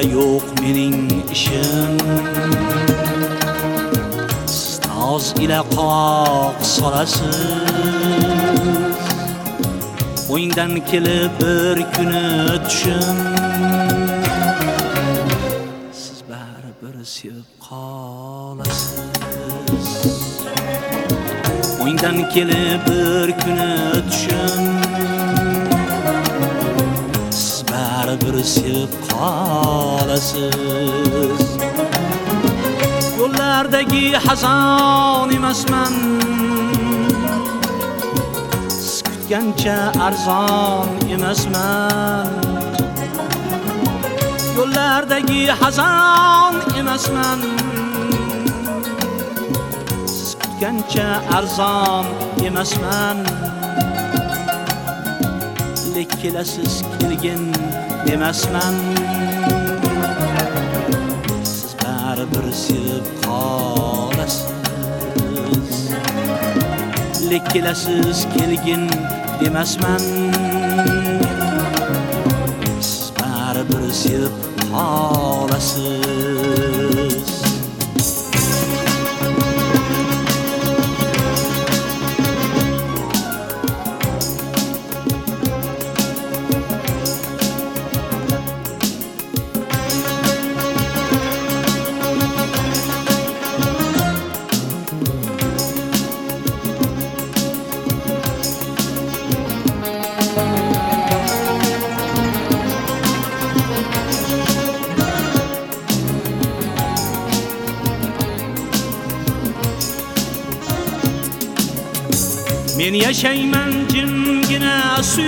yo'q mening ishim. Siz noz ila qoq solasiz, o'yindan kelib bir kuni tushim. Siz baribir sevib qolasiz, o'yindan kelib bir kuni tushim. Siz baribir sevib qolasiz. Yo'llardagi xazon emasman, siz kutgancha arzon emasman. Yo'llardagi xazon emasman, siz kutgancha arzon emasman. Lek kelasiz kelgin demasman. Siz baribir sevib qolasiz, lek kelasiz kelgin demasman. Siz baribir sevib qolasiz. Men yashayman jimgina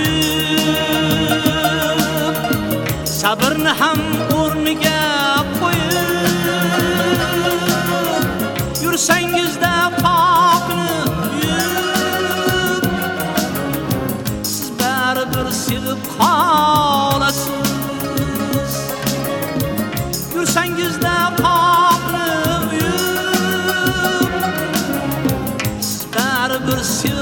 suyib, sabrni ham o'rniga qo'yib, yursangizda qoqni uyib, siz baribir sevib qolasiz. Yursangizda qoqni uyib, siz baribir sevib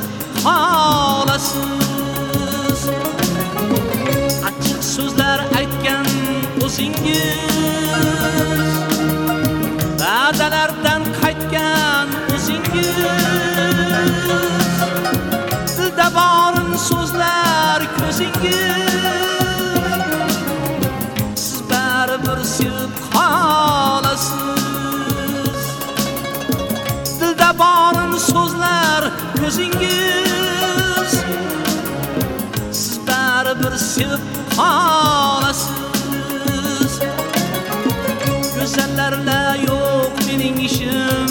qolasiz. Achchiq so'zlar aytgan o'zingiz, va'dalardan qaytgan o'zingiz, dilda borin so'zlar ko'zingiz. Siz baribir sevib qolasiz, dilda borin so'zlar ko'zingiz. Siz baribir sevib qolasiz. Go'zallarla yo'q mening ishim,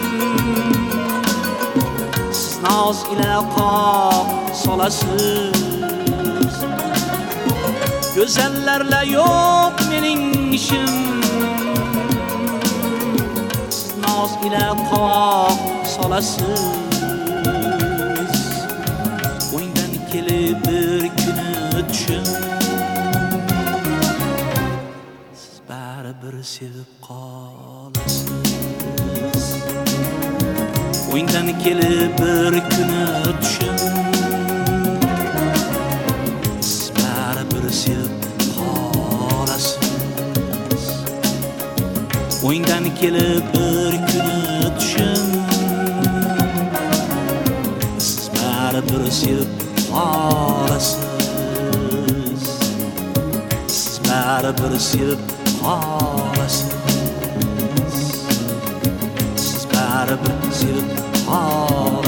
siz noz ila qoq solasiz. Go'zallarla yo'q mening ishim, siz noz ila qoq solasiz. O'yindan kelib bir kuni tushim, siz baribir sevib qolasiz. O'yindan kelib bir kuni tushim, siz baribir sevib qolasiz. O'yindan kelib bir kuni tushim, baribir sevib qolasiz. Siz baribir sevib qolasiz. Siz baribir sevib qolasiz.